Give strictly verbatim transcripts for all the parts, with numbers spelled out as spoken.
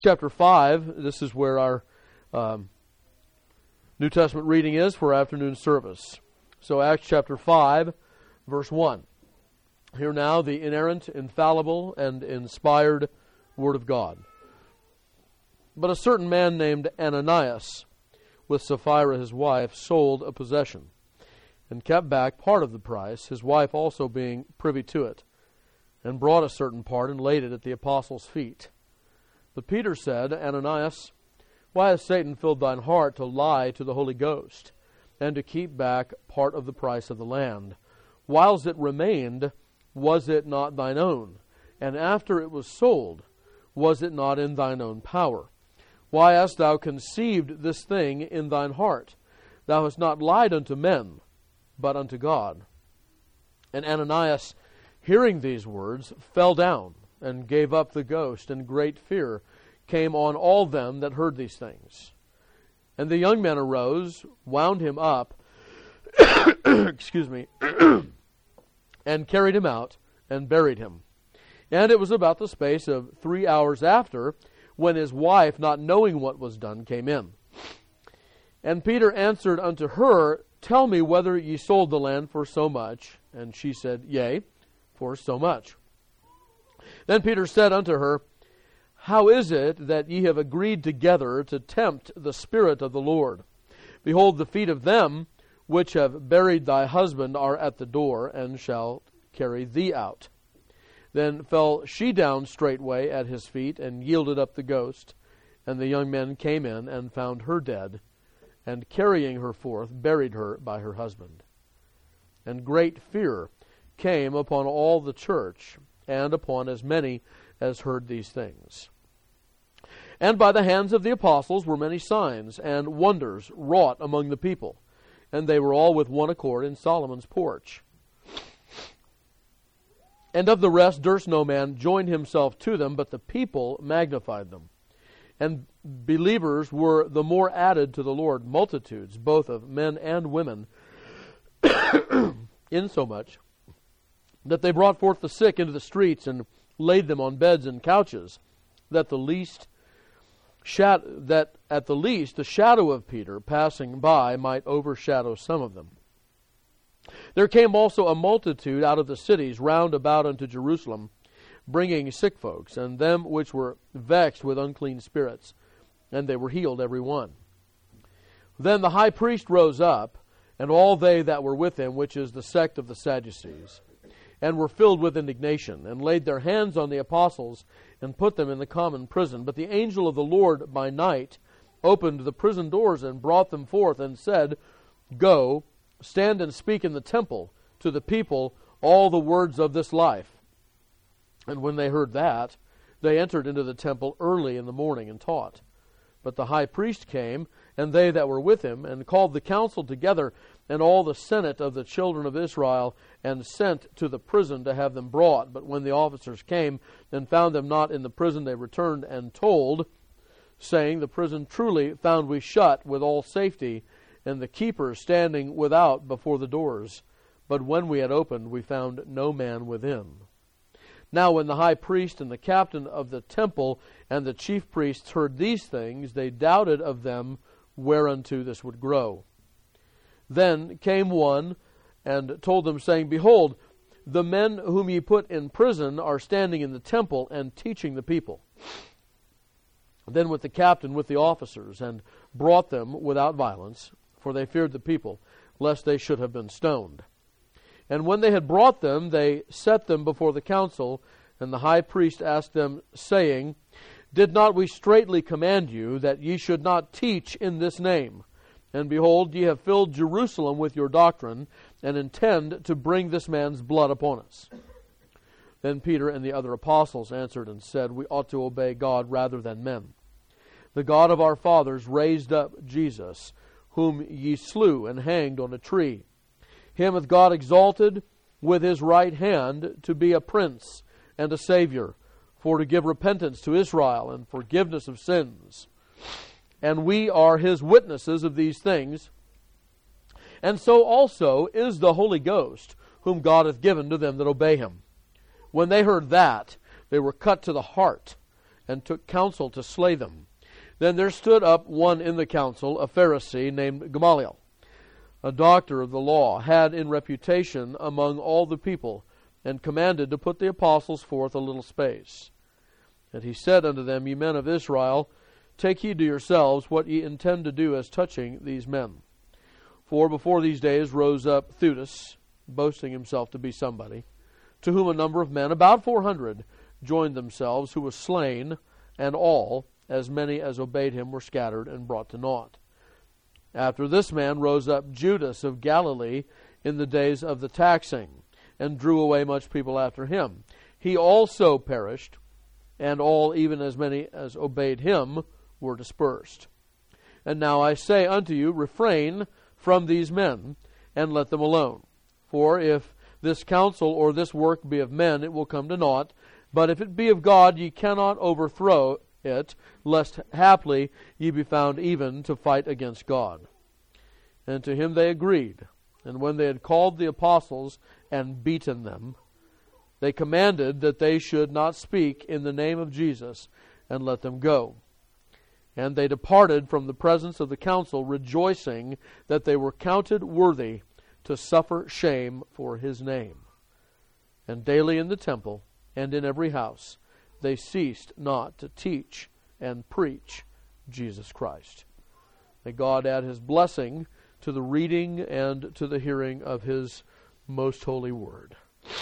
chapter five, this is where our um, New Testament reading is for our afternoon service. So Acts chapter five, verse one. Hear now the inerrant, infallible, and inspired Word of God. But a certain man named Ananias, with Sapphira his wife, sold a possession, and kept back part of the price, his wife also being privy to it, and brought a certain part and laid it at the apostles' feet. But Peter said, Ananias, why has Satan filled thine heart to lie to the Holy Ghost, and to keep back part of the price of the land? Whiles it remained, was it not thine own? And after it was sold, was it not in thine own power? Why hast thou conceived this thing in thine heart? Thou hast not lied unto men, but unto God. And Ananias, hearing these words, fell down, and gave up the ghost, and great fear came on all them that heard these things. And the young men arose, wound him up, excuse me, and carried him out, and buried him. And it was about the space of three hours after, when his wife, not knowing what was done, came in. And Peter answered unto her, Tell me whether ye sold the land for so much. And she said, Yea, for so much. Then Peter said unto her, How is it that ye have agreed together to tempt the Spirit of the Lord? Behold, the feet of them which have buried thy husband are at the door, and shall carry thee out. Then fell she down straightway at his feet, and yielded up the ghost. And the young men came in, and found her dead, and carrying her forth, buried her by her husband. And great fear came upon all the church, and upon as many as heard these things. And by the hands of the apostles were many signs and wonders wrought among the people, and they were all with one accord in Solomon's porch. And of the rest durst no man join himself to them, but the people magnified them. And believers were the more added to the Lord, multitudes, both of men and women, insomuch that they brought forth the sick into the streets, and laid them on beds and couches, that the least shad- that at the least the shadow of Peter passing by might overshadow some of them. There came also a multitude out of the cities round about unto Jerusalem, bringing sick folks, and them which were vexed with unclean spirits, and they were healed every one. Then the high priest rose up, and all they that were with him, which is the sect of the Sadducees, and were filled with indignation, and laid their hands on the apostles, and put them in the common prison. But the angel of the Lord by night opened the prison doors, and brought them forth, and said, Go, stand and speak in the temple to the people all the words of this life. And when they heard that, they entered into the temple early in the morning and taught. But the high priest came, and they that were with him, and called the council together, and all the senate of the children of Israel, and sent to the prison to have them brought. But when the officers came and found them not in the prison, they returned and told, saying, The prison truly found we shut with all safety, and the keepers standing without before the doors. But when we had opened, we found no man within. Now when the high priest and the captain of the temple and the chief priests heard these things, they doubted of them whereunto this would grow. Then came one and told them, saying, Behold, the men whom ye put in prison are standing in the temple and teaching the people. Then with the captain, with the officers, and brought them without violence, for they feared the people, lest they should have been stoned. And when they had brought them, they set them before the council, and the high priest asked them, saying, Did not we straitly command you that ye should not teach in this name? And behold, ye have filled Jerusalem with your doctrine, and intend to bring this man's blood upon us. Then Peter and the other apostles answered and said, We ought to obey God rather than men. The God of our fathers raised up Jesus, whom ye slew and hanged on a tree. Him hath God exalted with his right hand to be a prince and a Savior, for to give repentance to Israel and forgiveness of sins. And we are his witnesses of these things. And so also is the Holy Ghost, whom God hath given to them that obey him. When they heard that, they were cut to the heart, and took counsel to slay them. Then there stood up one in the council, a Pharisee named Gamaliel, a doctor of the law, had in reputation among all the people, and commanded to put the apostles forth a little space. And he said unto them, Ye men of Israel, take heed to yourselves what ye intend to do as touching these men. For before these days rose up Theudas, boasting himself to be somebody, to whom a number of men, about four hundred, joined themselves, who was slain, and all, as many as obeyed him, were scattered and brought to naught. After this man rose up Judas of Galilee in the days of the taxing, and drew away much people after him. He also perished, and all, even as many as obeyed him, were dispersed. And now I say unto you, refrain from these men, and let them alone. For if this counsel or this work be of men, it will come to naught. But if it be of God, ye cannot overthrow it, lest haply ye be found even to fight against God. And to him they agreed. And when they had called the apostles and beaten them, they commanded that they should not speak in the name of Jesus, and let them go. And they departed from the presence of the council, rejoicing that they were counted worthy to suffer shame for his name. And daily in the temple and in every house they ceased not to teach and preach Jesus Christ. May God add his blessing to the reading and to the hearing of his most holy word.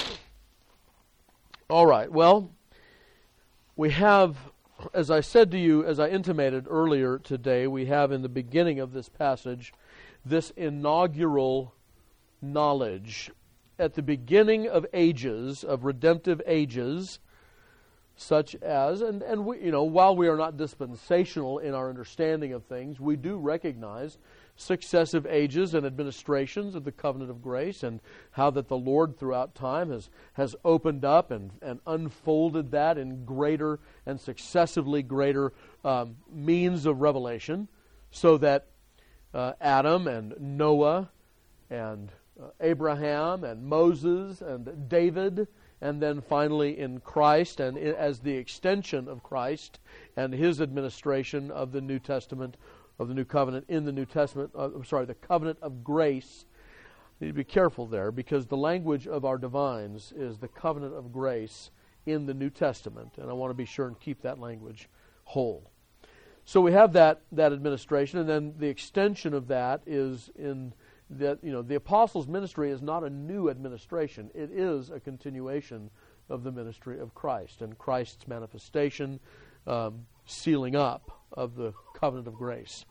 All right, well, we have, as I said to you, as I intimated earlier today, we have in the beginning of this passage this inaugural knowledge. At the beginning of ages, of redemptive ages, such as, and, and we, you know, while we are not dispensational in our understanding of things, we do recognize successive ages and administrations of the covenant of grace, and how that the Lord throughout time has, has opened up and, and unfolded that in greater and successively greater um, means of revelation, so that uh, Adam and Noah and uh, Abraham and Moses and David, and then finally in Christ, and as the extension of Christ and his administration of the New Testament, of the New Covenant in the New Testament, uh, I'm sorry, the covenant of grace. You need to be careful there, because the language of our divines is the covenant of grace in the New Testament, and I want to be sure and keep that language whole. So we have that that administration, and then the extension of that is in that, you know, the apostles' ministry is not a new administration. It is a continuation of the ministry of Christ and Christ's manifestation, um, sealing up of the covenant of grace.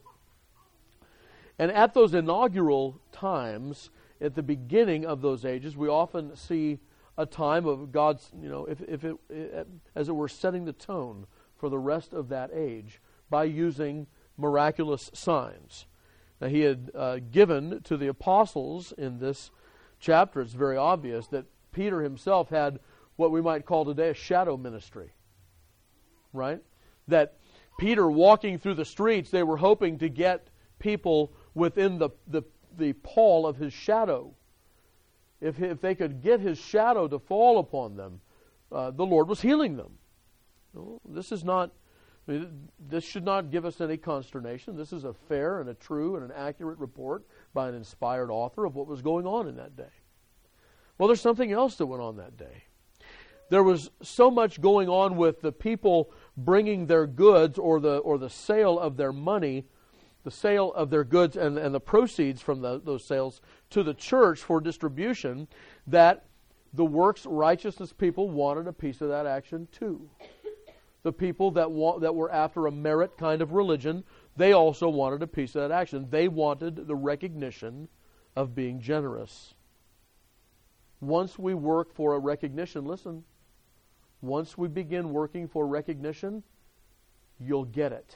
And at those inaugural times, at the beginning of those ages, we often see a time of God's, you know, if, if it, as it were, setting the tone for the rest of that age by using miraculous signs. Now, he had uh, given to the apostles in this chapter, it's very obvious that Peter himself had what we might call today a shadow ministry, right? That Peter, walking through the streets, they were hoping to get people within the, the, the pall of his shadow. If, if they could get his shadow to fall upon them, uh, the Lord was healing them. No, this is not, I mean, this should not give us any consternation. This is a fair and a true and an accurate report by an inspired author of what was going on in that day. Well, there's something else that went on that day. There was so much going on with the people bringing their goods, or the or the sale of their money, the sale of their goods and, and the proceeds from the, those sales to the church for distribution, that the works righteousness people wanted a piece of that action too. The people that wa- that were after a merit kind of religion, they also wanted a piece of that action. They wanted the recognition of being generous. Once we work for a recognition, listen, once we begin working for recognition, you'll get it.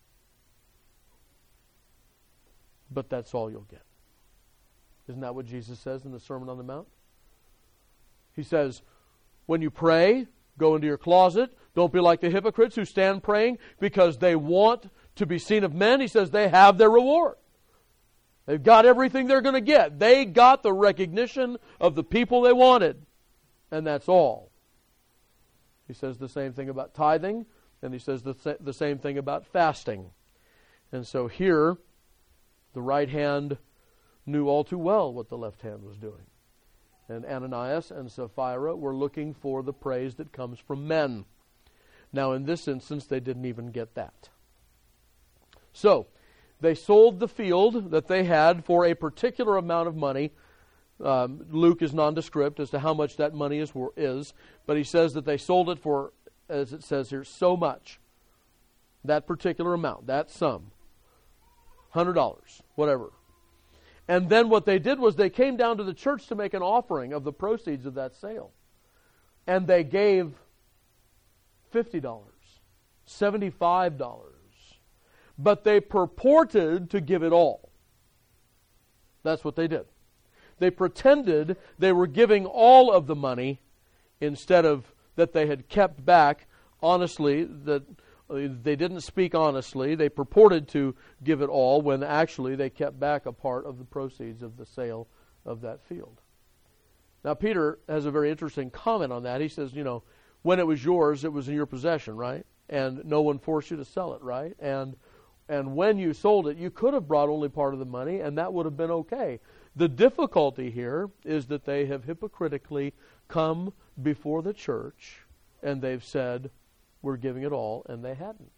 But that's all you'll get. Isn't that what Jesus says in the Sermon on the Mount? He says, when you pray, go into your closet. Don't be like the hypocrites who stand praying because they want to be seen of men. He says they have their reward. They've got everything they're going to get. They got the recognition of the people they wanted. And that's all. He says the same thing about tithing. And he says the, the same thing about fasting. And so here, the right hand knew all too well what the left hand was doing. And Ananias and Sapphira were looking for the praise that comes from men. Now, in this instance, they didn't even get that. So, they sold the field that they had for a particular amount of money. Um, Luke is nondescript as to how much that money is, is, but he says that they sold it for, as it says here, so much. That particular amount, that sum. one hundred dollars, whatever. And then what they did was they came down to the church to make an offering of the proceeds of that sale. And they gave fifty dollars, seventy-five dollars. But they purported to give it all. That's what they did. They pretended they were giving all of the money instead of that they had kept back honestly, that they didn't speak honestly. They purported to give it all when actually they kept back a part of the proceeds of the sale of that field. Now, Peter has a very interesting comment on that. He says, you know, when it was yours, it was in your possession, right? And no one forced you to sell it, right? And and when you sold it, you could have brought only part of the money, and that would have been okay. The difficulty here is that they have hypocritically come before the church, and they've said, we're giving it all, and they hadn't.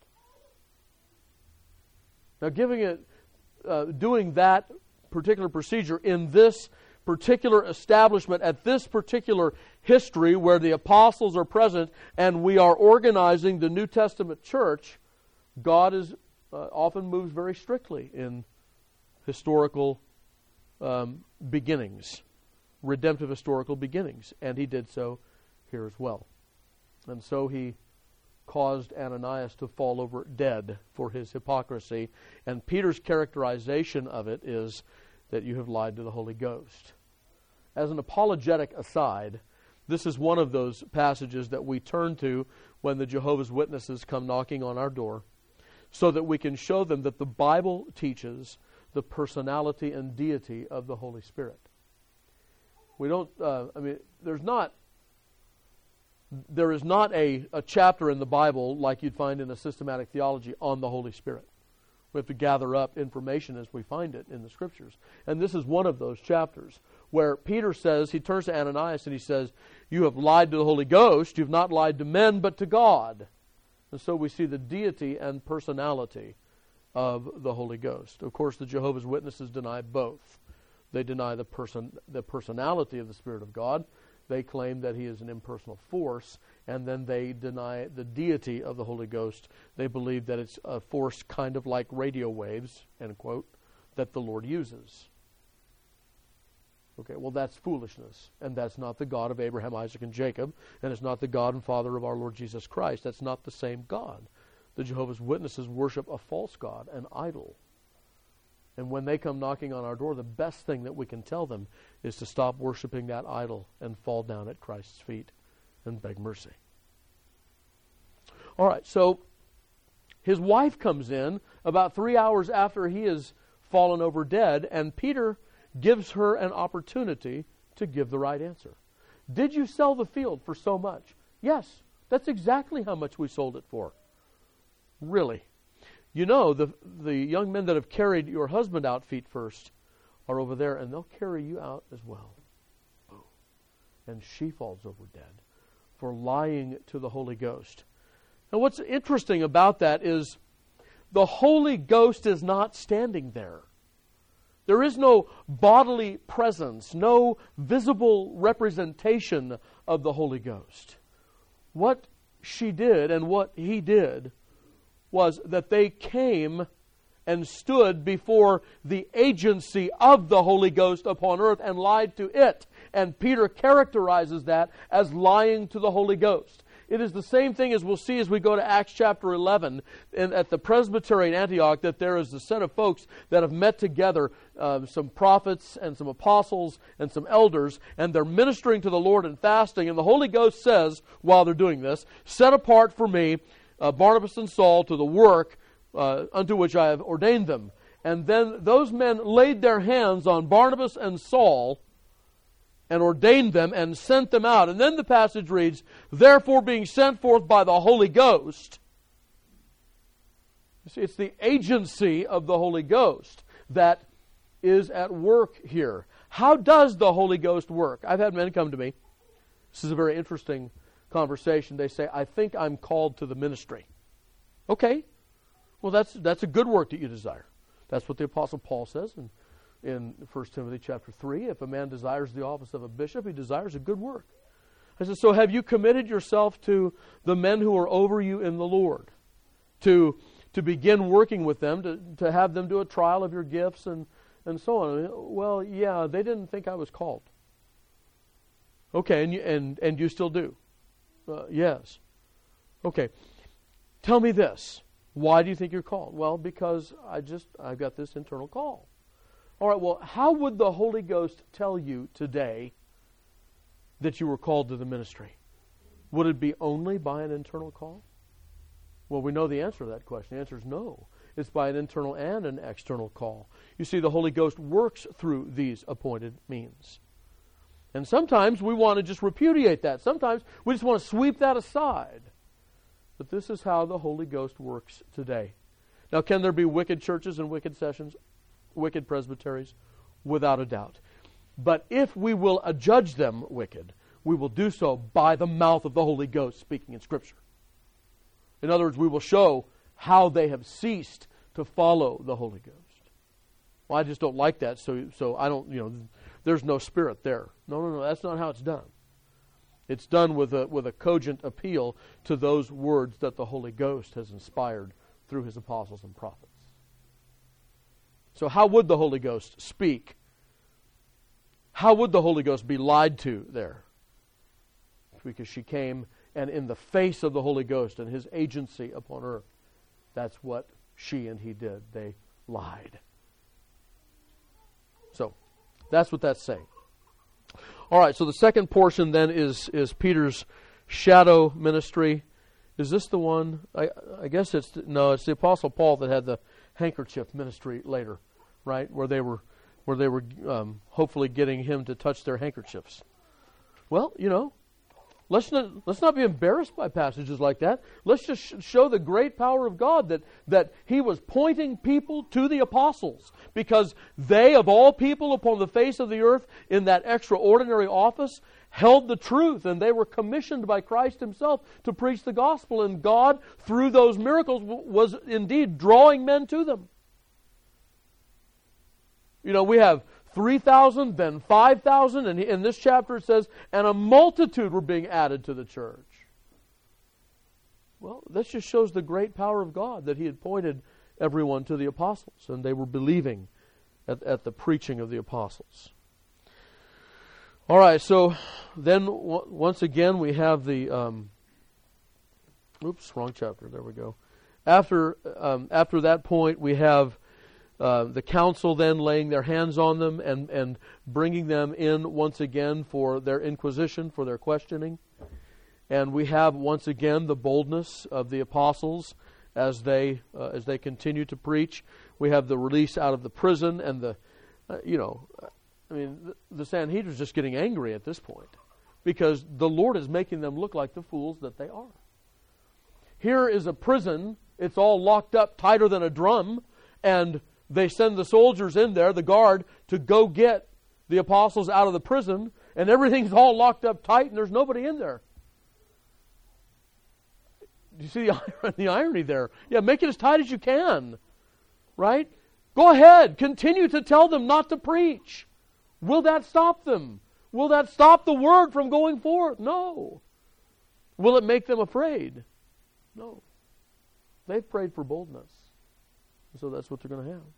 Now, giving it, uh, doing that particular procedure in this particular establishment, at this particular history where the apostles are present and we are organizing the New Testament church, God is uh, often moves very strictly in historical um, beginnings, redemptive historical beginnings, and he did so here as well. And so he caused Ananias to fall over dead for his hypocrisy. And Peter's characterization of it is that you have lied to the Holy Ghost. As an apologetic aside, this is one of those passages that we turn to when the Jehovah's Witnesses come knocking on our door, so that we can show them that the Bible teaches the personality and deity of the Holy Spirit. We don't, uh, I mean, there's not There is not a, a chapter in the Bible like you'd find in a systematic theology on the Holy Spirit. We have to gather up information as we find it in the Scriptures. And this is one of those chapters where Peter says, he turns to Ananias and he says, you have lied to the Holy Ghost, you've not lied to men but to God. And so we see the deity and personality of the Holy Ghost. Of course, the Jehovah's Witnesses deny both. They deny the person, the personality of the Spirit of God. They claim that he is an impersonal force, and then they deny the deity of the Holy Ghost. They believe that it's a force kind of like radio waves, end quote, that the Lord uses. Okay, well, that's foolishness, and that's not the God of Abraham, Isaac, and Jacob, and it's not the God and Father of our Lord Jesus Christ. That's not the same God. The Jehovah's Witnesses worship a false god, an idol. And when they come knocking on our door, the best thing that we can tell them is to stop worshiping that idol and fall down at Christ's feet and beg mercy. All right, so his wife comes in about three hours after he has fallen over dead, and Peter gives her an opportunity to give the right answer. Did you sell the field for so much? Yes, that's exactly how much we sold it for. Really? You know, the the young men that have carried your husband out feet first are over there, and they'll carry you out as well. Oh. And she falls over dead for lying to the Holy Ghost. Now, what's interesting about that is the Holy Ghost is not standing there. There is no bodily presence, no visible representation of the Holy Ghost. What she did and what he did was that they came and stood before the agency of the Holy Ghost upon earth and lied to it. And Peter characterizes that as lying to the Holy Ghost. It is the same thing as we'll see as we go to Acts chapter eleven in, at the presbytery in Antioch, that there is a set of folks that have met together, uh, some prophets and some apostles and some elders, and they're ministering to the Lord and fasting. And the Holy Ghost says, while they're doing this, set apart for me uh, Barnabas and Saul to the work uh, unto which I have ordained them. And then those men laid their hands on Barnabas and Saul and ordained them and sent them out. And then the passage reads, therefore being sent forth by the Holy Ghost, See, it's the agency of the Holy Ghost that is at work here. How does the Holy Ghost work? I've had men come to me. This is a very interesting conversation. They say, I think I'm called to the ministry. Okay. Well, that's that's a good work that you desire. That's what the Apostle Paul says in, in First Timothy chapter three. If a man desires the office of a bishop, he desires a good work. I said, so have you committed yourself to the men who are over you in the Lord? To to begin working with them, to, to have them do a trial of your gifts and, and so on. Well, yeah, they didn't think I was called. Okay, and you, and, and you still do? Uh, yes. Okay. Tell me this. Why do you think you're called? Well, because I just, I've got this internal call. All right, well, how would the Holy Ghost tell you today that you were called to the ministry? Would it be only by an internal call? Well, we know the answer to that question. The answer is no. It's by an internal and an external call. You see, the Holy Ghost works through these appointed means. And sometimes we want to just repudiate that. Sometimes we just want to sweep that aside. But this is how the Holy Ghost works today. Now, can there be wicked churches and wicked sessions, wicked presbyteries? Without a doubt. But if we will adjudge them wicked, we will do so by the mouth of the Holy Ghost speaking in Scripture. In other words, we will show how they have ceased to follow the Holy Ghost. Well, I just don't like that, so so I don't, you know, there's no Spirit there. No, no, no, that's not how it's done. It's done with a with a cogent appeal to those words that the Holy Ghost has inspired through His apostles and prophets. So how would the Holy Ghost speak? How would the Holy Ghost be lied to there? Because she came and in the face of the Holy Ghost and His agency upon earth, that's what she and he did. They lied. So, that's what that's saying. All right, so the second portion then is, is Peter's shadow ministry. Is this the one? I, I guess it's, no, it's the Apostle Paul that had the handkerchief ministry later, right? Where they were, where they were um, hopefully getting him to touch their handkerchiefs. Well, you know, Let's not, let's not be embarrassed by passages like that. Let's just sh- show the great power of God that, that He was pointing people to the apostles because they, of all people upon the face of the earth in that extraordinary office, held the truth and they were commissioned by Christ Himself to preach the gospel, and God, through those miracles, w- was indeed drawing men to them. You know, we have three thousand, then five thousand, and in this chapter it says, and a multitude were being added to the church. Well, this just shows the great power of God that He had pointed everyone to the apostles, and they were believing at, at the preaching of the apostles. All right, so then w- once again we have the, um, oops, wrong chapter, there we go. After, um, after that point we have Uh, the council then laying their hands on them and, and bringing them in once again for their inquisition, for their questioning. And we have once again the boldness of the apostles as they uh, as they continue to preach. We have the release out of the prison and the, uh, you know, I mean, the, the Sanhedrin's just getting angry at this point because the Lord is making them look like the fools that they are. Here is a prison. It's all locked up tighter than a drum, and they send the soldiers in there, the guard, to go get the apostles out of the prison, and everything's all locked up tight, and there's nobody in there. Do you see the, the irony there? Yeah, make it as tight as you can, right? Go ahead, continue to tell them not to preach. Will that stop them? Will that stop the word from going forth? No. Will it make them afraid? No. They've prayed for boldness. So that's what they're going to have.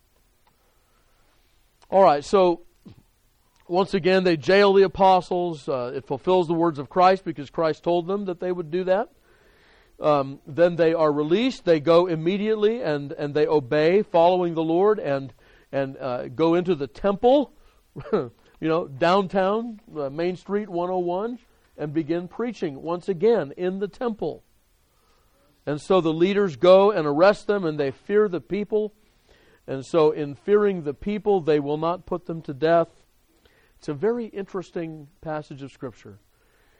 All right, so once again, they jail the apostles. Uh, it fulfills the words of Christ because Christ told them that they would do that. Um, then they are released. They go immediately and, and they obey, following the Lord, and and uh, go into the temple, you know, downtown, uh, Main Street one oh one, and begin preaching once again in the temple. And so the leaders go and arrest them, and they fear the people. And so in fearing the people, they will not put them to death. It's a very interesting passage of Scripture.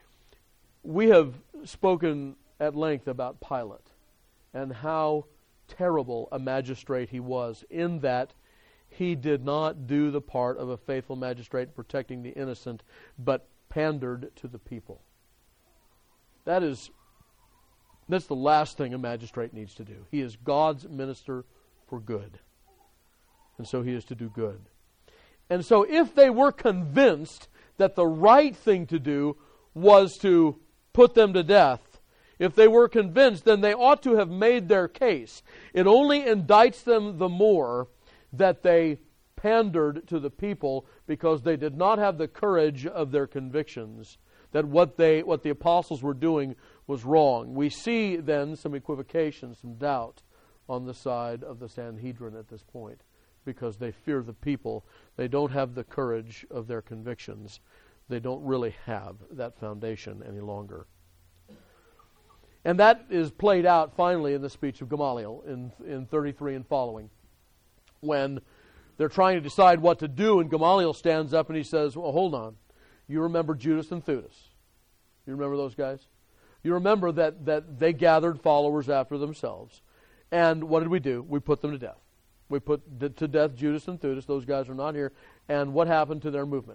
We have spoken at length about Pilate and how terrible a magistrate he was, in that he did not do the part of a faithful magistrate protecting the innocent, but pandered to the people. That is, that's the last thing a magistrate needs to do. He is God's minister for good. And so he is to do good. And so if they were convinced that the right thing to do was to put them to death, if they were convinced, then they ought to have made their case. It only indicts them the more that they pandered to the people because they did not have the courage of their convictions, that what they what the apostles were doing was wrong. We see then some equivocation, some doubt on the side of the Sanhedrin at this point, because they fear the people. They don't have the courage of their convictions. They don't really have that foundation any longer. And that is played out finally in the speech of Gamaliel in, in thirty-three and following, when they're trying to decide what to do, and Gamaliel stands up and he says, well, hold on. You remember Judas and Theudas. You remember those guys? You remember that, that they gathered followers after themselves. And what did we do? We put them to death. We put to death Judas and Theudas. Those guys are not here. And what happened to their movement?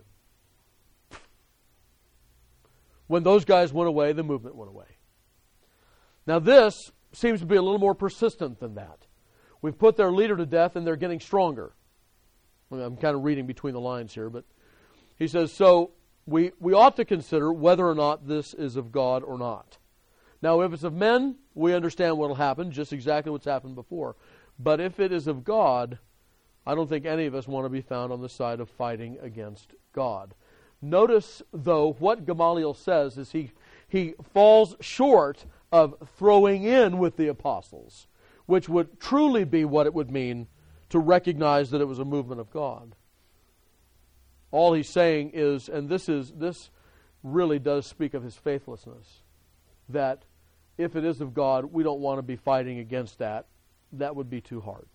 When those guys went away, the movement went away. Now this seems to be a little more persistent than that. We've put their leader to death and they're getting stronger. I'm kind of reading between the lines here, but he says, so we, we ought to consider whether or not this is of God or not. Now, if it's of men, we understand what will happen, just exactly what's happened before. But if it is of God, I don't think any of us want to be found on the side of fighting against God. Notice, though, what Gamaliel says is he, he falls short of throwing in with the apostles, which would truly be what it would mean to recognize that it was a movement of God. All he's saying is, and this is this really does speak of his faithlessness, that if it is of God, we don't want to be fighting against that. That would be too hard.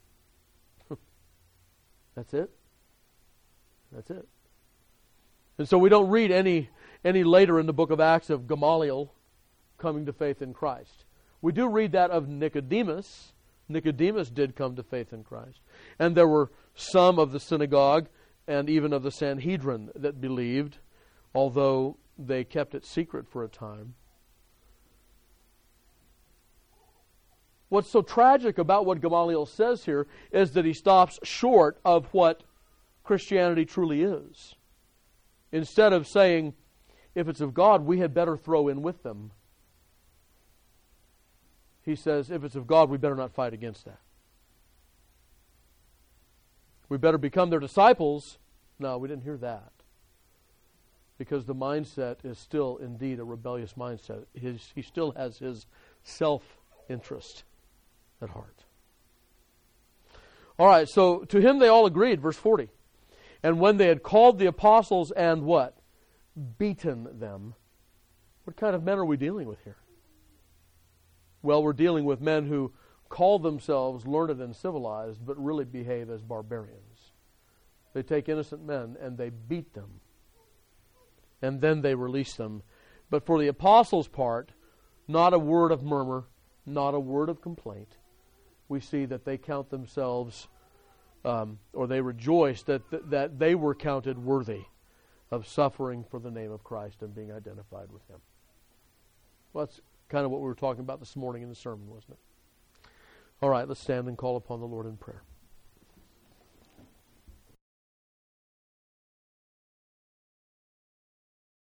That's it. That's it. And so we don't read any any later in the book of Acts of Gamaliel coming to faith in Christ. We do read that of Nicodemus. Nicodemus did come to faith in Christ. And there were some of the synagogue and even of the Sanhedrin that believed, although they kept it secret for a time. What's so tragic about what Gamaliel says here is that he stops short of what Christianity truly is. Instead of saying, if it's of God, we had better throw in with them, he says, if it's of God, we better not fight against that. We better become their disciples. No, we didn't hear that. Because the mindset is still indeed a rebellious mindset. His, he still has his self-interest at heart. All right, so to him they all agreed, verse forty. And when they had called the apostles and what? Beaten them. What kind of men are we dealing with here? Well, we're dealing with men who call themselves learned and civilized, but really behave as barbarians. They take innocent men and they beat them. And then they release them. But for the apostles' part, not a word of murmur, not a word of complaint. We see that they count themselves, um, or they rejoice that, th- that they were counted worthy of suffering for the name of Christ and being identified with Him. Well, that's kind of what we were talking about this morning in the sermon, wasn't it? All right, let's stand and call upon the Lord in prayer.